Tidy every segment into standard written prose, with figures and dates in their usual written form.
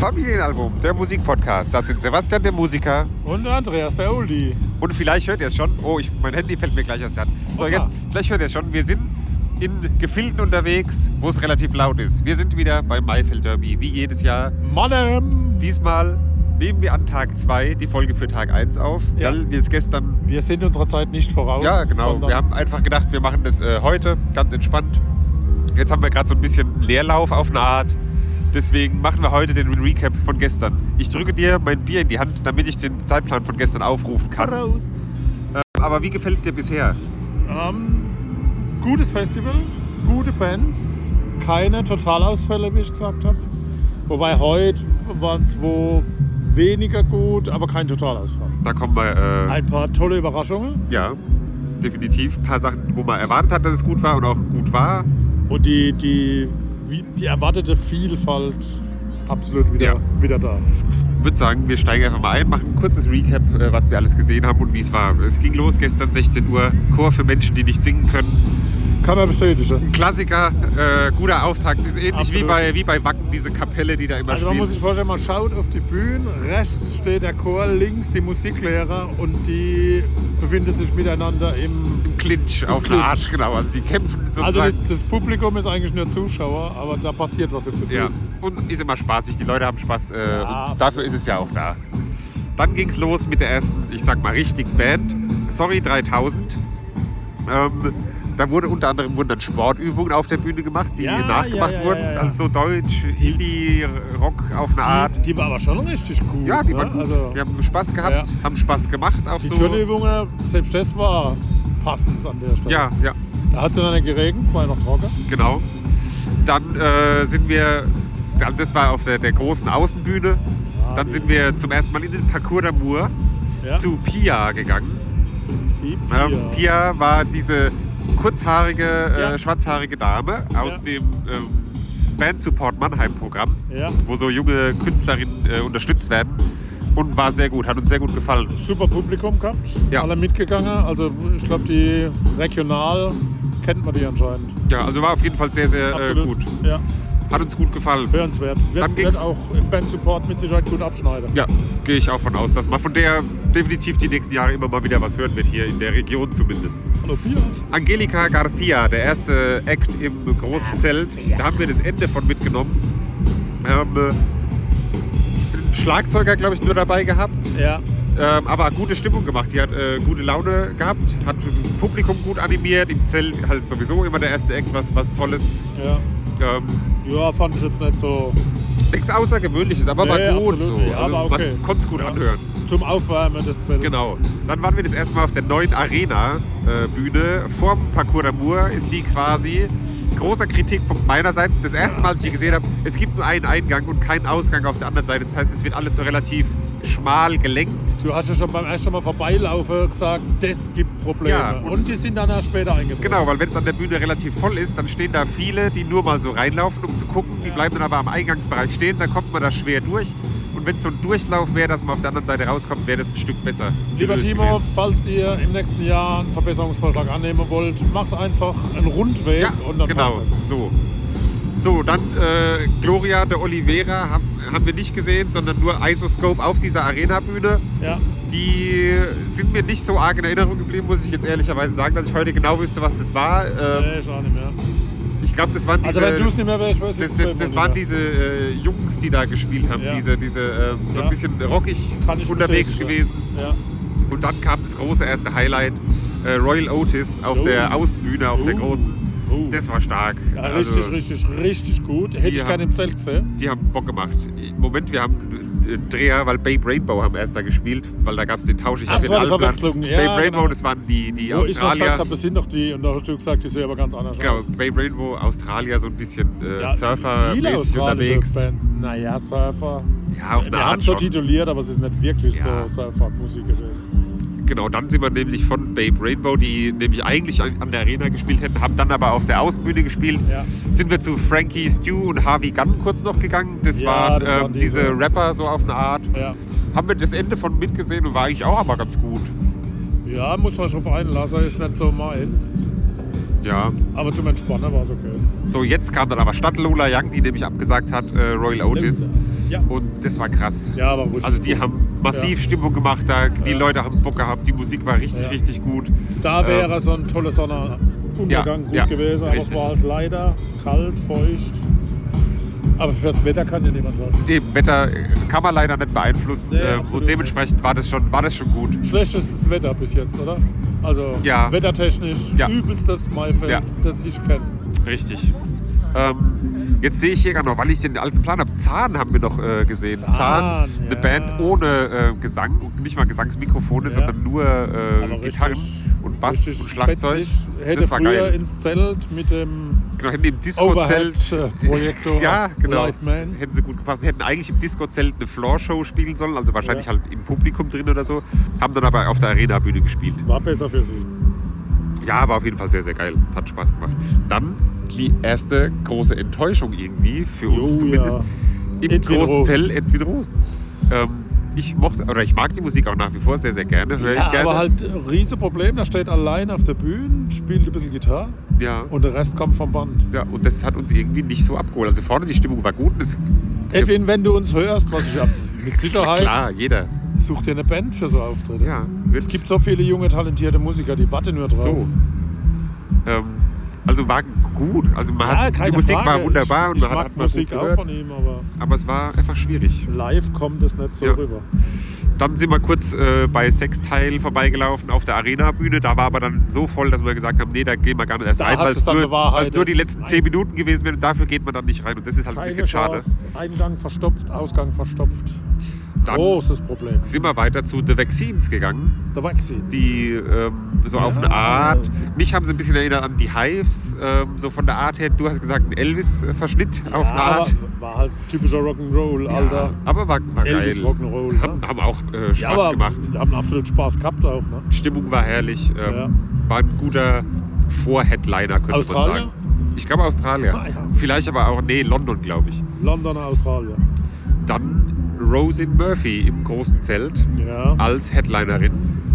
Familienalbum, der Musikpodcast. Das sind Sebastian, der Musiker. Und Andreas, der Oldie. Und vielleicht hört ihr es schon. Oh, mein Handy fällt mir gleich erst an. So, jetzt, vielleicht hört ihr es schon. Wir sind in Gefilden unterwegs, wo es relativ laut ist. Wir sind wieder beim Maifeld Derby, wie jedes Jahr. Mann! Diesmal nehmen wir an Tag 2 die Folge für Tag 1 auf. Ja. Weil Wir sind unserer Zeit nicht voraus. Ja, genau. Wir haben einfach gedacht, wir machen das heute ganz entspannt. Jetzt haben wir gerade so ein bisschen Leerlauf auf eine Art. Deswegen machen wir heute den Recap von gestern. Ich drücke dir mein Bier in die Hand, damit ich den Zeitplan von gestern aufrufen kann. Prost. Aber wie gefällt es dir bisher? Gutes Festival, gute Bands, keine Totalausfälle, wie ich gesagt habe. Wobei heute waren 2 weniger gut, aber kein Totalausfall. Da kommen wir... Ein paar tolle Überraschungen. Ja, definitiv. Ein paar Sachen, wo man erwartet hat, dass es gut war und auch gut war. Und die erwartete Vielfalt absolut wieder da. Ich würde sagen, wir steigen einfach mal ein, machen ein kurzes Recap, was wir alles gesehen haben und wie es war. Es ging los gestern 16 Uhr, Chor für Menschen, die nicht singen können. Kann man bestätigen. Ein Klassiker, guter Auftakt. Ist ähnlich wie bei Wacken, diese Kapelle, die da immer Also man spielt. muss sich vorstellen, man schaut auf die Bühne, rechts steht der Chor, links die Musiklehrer und die befinden sich miteinander im Clinch auf Clinch. eine Art, genau. Also die kämpfen sozusagen. Also das Publikum ist eigentlich nur Zuschauer, aber da passiert was auf der Bühne. Ja, und ist immer spaßig. Die Leute haben Spaß Ja. und dafür ist es ja auch da. Dann ging es los mit der ersten, ich sag mal, richtigen Band. Sorry 3000. Da wurden dann Sportübungen auf der Bühne gemacht, die nachgemacht wurden. Ja. Also so Deutsch, Indie-Rock auf eine Art. Die war aber schon richtig gut. Ja, die waren gut. Also Die haben Spaß gehabt, haben Spaß gemacht. Auch die so. Turnübungen, selbst das war passend an der Stelle. Ja, Da hat es dann nicht geregnet, war ja noch trocken. genau. Dann sind wir, das war auf der großen Außenbühne. Dann sind wir zum ersten Mal in den Parcours d'Amour zu Pia gegangen. Die Pia war diese kurzhaarige, schwarzhaarige Dame aus dem Band Support Mannheim Programm, wo so junge Künstlerinnen unterstützt werden. Und war sehr gut, hat uns sehr gut gefallen. Super Publikum gehabt, alle mitgegangen. Also ich glaube, die regional kennt man die anscheinend. Ja, also war auf jeden Fall sehr, sehr gut. Ja. Hat uns gut gefallen. Hörenswert. Wird auch im Band-Support mit Sicherheit gut abschneiden. Ja, gehe ich auch von aus, dass man von der definitiv die nächsten Jahre immer mal wieder was hören wird, hier in der Region zumindest. Hallo Pia. Angelica Garcia, der erste Act im großen Zelt. Da haben wir das Ende von mitgenommen. Einen Schlagzeuger, glaube ich, nur dabei gehabt. Ja. Aber gute Stimmung gemacht. Die hat gute Laune gehabt, hat Publikum gut animiert. Im Zelt halt sowieso immer der erste Act, was Tolles. Ja. Ja, fand ich jetzt nicht so. Nichts Außergewöhnliches, aber war gut. So. Ja, aber okay. Man konnte es gut anhören. Zum Aufwärmen des Zeltes. Genau. Dann waren wir das erste Mal auf der neuen Arena-Bühne. Vorm Parcours d'Amour ist die quasi. Großer Kritikpunkt meinerseits. Das erste Mal, als ich die gesehen habe, es gibt nur einen Eingang und keinen Ausgang auf der anderen Seite. Das heißt, es wird alles so relativ schmal gelenkt. Du hast ja schon beim ersten Mal vorbeilaufen gesagt, das gibt Probleme. Ja, und die sind dann auch später eingetreten. Genau, weil wenn es an der Bühne relativ voll ist, dann stehen da viele, die nur mal so reinlaufen, um zu gucken. Die bleiben dann aber am Eingangsbereich stehen, da kommt man da schwer durch. Und wenn es so ein Durchlauf wäre, dass man auf der anderen Seite rauskommt, wäre das ein Stück besser. Lieber Timo, falls ihr im nächsten Jahr einen Verbesserungsvorschlag annehmen wollt, macht einfach einen Rundweg und dann genau, passt das. So, dann Gloria de Oliveira haben wir nicht gesehen, sondern nur Isoscope auf dieser Arena-Bühne. Ja. Die sind mir nicht so arg in Erinnerung geblieben, muss ich jetzt ehrlicherweise sagen, dass ich heute genau wüsste, was das war. Nee, ich auch nicht mehr. Ich glaube, das waren diese... Also wenn du es nicht mehr weißt, weiß ich es das waren diese Jungs, die da gespielt haben, diese so ein bisschen rockig unterwegs gewesen. Ja. Und dann kam das große erste Highlight, Royal Otis auf der Außenbühne, auf der großen. Das war stark. Ja, also, richtig gut. Hätte ich gerne im Zelt gesehen. Die haben Bock gemacht. Moment, wir haben Dreher, weil Babe Rainbow haben erst da gespielt, weil da gab es den Tausch. Ich Ach, das war die Verwechslung. Ja, Babe Rainbow, das waren die Wo Australier. ich noch gesagt habe, das sind doch die, und da hast du gesagt, die sehen aber ganz anders genau, aus. Babe Rainbow, Australier, so ein bisschen Viele Surfer-mäßig australische unterwegs. Bands. Naja, Surfer. Ja, auf eine Wir Art haben so schon. tituliert, aber es ist nicht wirklich so Surfer-Musik gewesen. Genau, dann sind wir nämlich von Babe Rainbow, die nämlich eigentlich an der Arena gespielt hätten, haben dann aber auf der Außenbühne gespielt. Ja. Sind wir zu Frankie Stew und Harvey Gunn kurz noch gegangen. Das waren diese Rapper so auf eine Art. Ja. Haben wir das Ende von mitgesehen und war eigentlich auch aber ganz gut. Ja, muss man schon einlassen, ist nicht so meins. Ja. Aber zum Entspannen war es okay. So, jetzt kam dann aber statt Lola Young, die nämlich abgesagt hat, Royal Otis. Ja. Und das war krass. Ja, war richtig Also die gut. haben massiv Stimmung gemacht da, die Leute haben Bock gehabt, die Musik war richtig gut. Da wäre so ein toller Sonnenuntergang gut gewesen, aber es war halt leider kalt, feucht. Aber fürs Wetter kann ja niemand was. Dem Wetter kann man leider nicht beeinflussen und dementsprechend war das schon gut. Schlechtestes Wetter bis jetzt, oder? Also wettertechnisch übelstes Maifeld, das ich kenne. Richtig. Jetzt sehe ich hier gerade noch, weil ich den alten Plan habe, Zahn haben wir noch gesehen. Zahn, eine Band ohne Gesang und nicht mal Gesangsmikrofone, sondern nur Gitarren und Bass und Schlagzeug. Hätte das war früher geil. Ins Zelt mit dem hätten im Disco-Zelt Projektor Lightman. Hätten sie gut gepasst. Hätten eigentlich im Disco-Zelt eine Floor-Show spielen sollen, also wahrscheinlich halt im Publikum drin oder so. Haben dann aber auf der Arena-Bühne gespielt. War besser für sie. Ja, war auf jeden Fall sehr, sehr geil. Hat Spaß gemacht. Dann die erste große Enttäuschung irgendwie, für uns zumindest, im großen Zelt Edwin Rosen. Ich mag die Musik auch nach wie vor sehr, sehr gerne. Höre ich gerne. Aber halt ein riesen Problem, da steht allein auf der Bühne, spielt ein bisschen Gitarre und der Rest kommt vom Band. Ja, und das hat uns irgendwie nicht so abgeholt. Also vorne die Stimmung war gut. Edwin, wenn du uns hörst, was ich mit Sicherheit... Klar, jeder. Such dir eine Band für so Auftritte. Ja. Es gibt so viele junge, talentierte Musiker, die warten nur drauf. So. Also war gut. Also die Musik Frage. war wunderbar. Und ich man mag hat Musik gut auch gehört, von ihm, aber es war einfach schwierig. Live kommt es nicht so rüber. Dann sind wir kurz bei Sextile vorbeigelaufen auf der Arena-Bühne. Da war aber dann so voll, dass wir gesagt haben, nee, da gehen wir gar nicht erst rein, weil es nur die letzten 10 Minuten gewesen wären. Dafür geht man dann nicht rein. Und das ist halt ein bisschen schade. Eingang verstopft, Ausgang verstopft. Dann großes Problem. Sind wir weiter zu The Vaccines gegangen. The Vaccines. Die so auf eine Art, mich haben sie ein bisschen erinnert an die Hives, so von der Art her. Du hast gesagt, ein Elvis-Verschnitt auf eine Art. War halt typischer Rock'n'Roll, Alter. Aber war Elvis geil. Rock'n'Roll. Haben auch Spaß gemacht. Wir haben absolut Spaß gehabt auch. Ne? Stimmung war herrlich. War ein guter Vorheadliner, könnte man sagen. Ich glaube Australier. Ja. Vielleicht aber auch, London, glaube ich. London, Australier. Dann Roisin Murphy im großen Zelt als Headlinerin.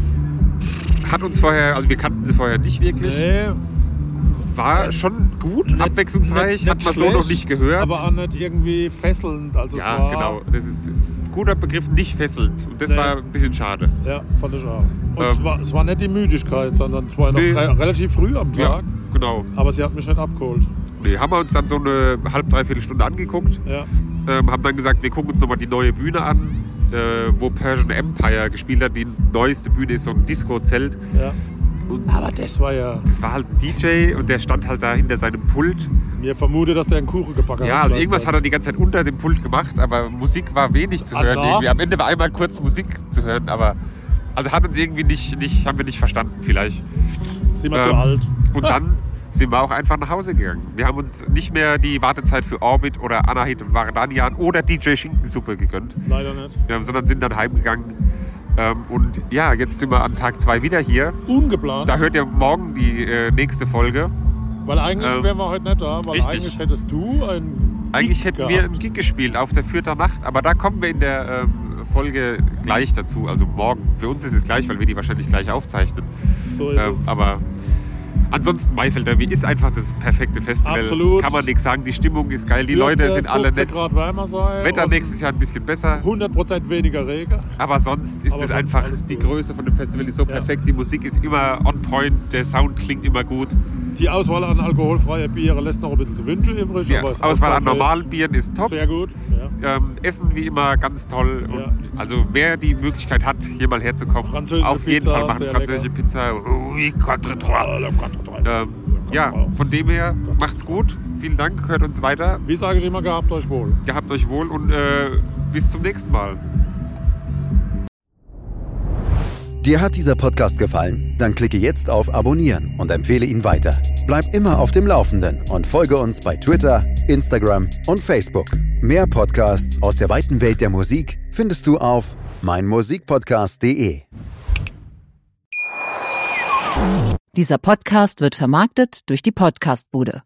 Hat uns vorher, also wir kannten sie vorher nicht wirklich. Nee. War schon gut, abwechslungsreich, hat man so noch nicht gehört. Aber auch nicht irgendwie fesselnd. Also genau. Das ist ein guter Begriff, nicht fesselnd. Und das war ein bisschen schade. Ja, fand ich auch. Und es war nicht die Müdigkeit, sondern es war noch relativ früh am Tag. Ja, genau. Aber sie hat mich nicht abgeholt. Nee, haben wir uns dann so eine dreiviertel Stunde angeguckt. Ja. Haben dann gesagt, wir gucken uns nochmal die neue Bühne an, wo Persian Empire gespielt hat. Die neueste Bühne ist so ein Disco-Zelt. Ja. Aber das war halt ein DJ und der stand halt da hinter seinem Pult. Mir vermute, dass der einen Kuchen gebacken hat. Ja, also irgendwas hat er die ganze Zeit unter dem Pult gemacht, aber Musik war wenig zu hören. Irgendwie. Am Ende war einmal kurz Musik zu hören, aber also hat uns irgendwie haben wir nicht verstanden vielleicht. Sind wir zu alt. Und dann sind wir auch einfach nach Hause gegangen. Wir haben uns nicht mehr die Wartezeit für Orbit oder Anahit Vardanian oder DJ Schinkensuppe gegönnt. Leider nicht. Sondern sind dann heimgegangen. Und ja, jetzt sind wir an Tag 2 wieder hier. Ungeplant. Da hört ihr morgen die nächste Folge. Weil eigentlich wären wir heute nicht da, weil eigentlich hättest du einen Eigentlich hätten wir einen Gig gespielt auf der Fürther Nacht, aber da kommen wir in der Folge gleich dazu, also morgen. Für uns ist es gleich, weil wir die wahrscheinlich gleich aufzeichnen. So ist es. Aber ansonsten Maifeld Derby ist einfach das perfekte Festival. Absolut. Kann man nichts sagen, die Stimmung ist geil, die Leute sind alle nett. Grad wärmer sein. Wetter nächstes Jahr ein bisschen besser. 100% weniger Regen. Aber sonst ist es einfach, die Größe von dem Festival ist so perfekt, die Musik ist immer on point, der Sound klingt immer gut. Die Auswahl an alkoholfreien Bieren lässt noch ein bisschen zu wünschen übrig. Die Auswahl an normalen Bieren ist top. Sehr gut. Ja. Essen wie immer ganz toll. Und also wer die Möglichkeit hat, hier mal herzukommen, auf jeden Fall machen. Französische Pizza. Ja, von dem her macht's gut. Vielen Dank, hört uns weiter. Wie sage ich immer, gehabt euch wohl. Gehabt euch wohl und bis zum nächsten Mal. Dir hat dieser Podcast gefallen? Dann klicke jetzt auf Abonnieren und empfehle ihn weiter. Bleib immer auf dem Laufenden und folge uns bei Twitter, Instagram und Facebook. Mehr Podcasts aus der weiten Welt der Musik findest du auf meinmusikpodcast.de. Dieser Podcast wird vermarktet durch die Podcastbude.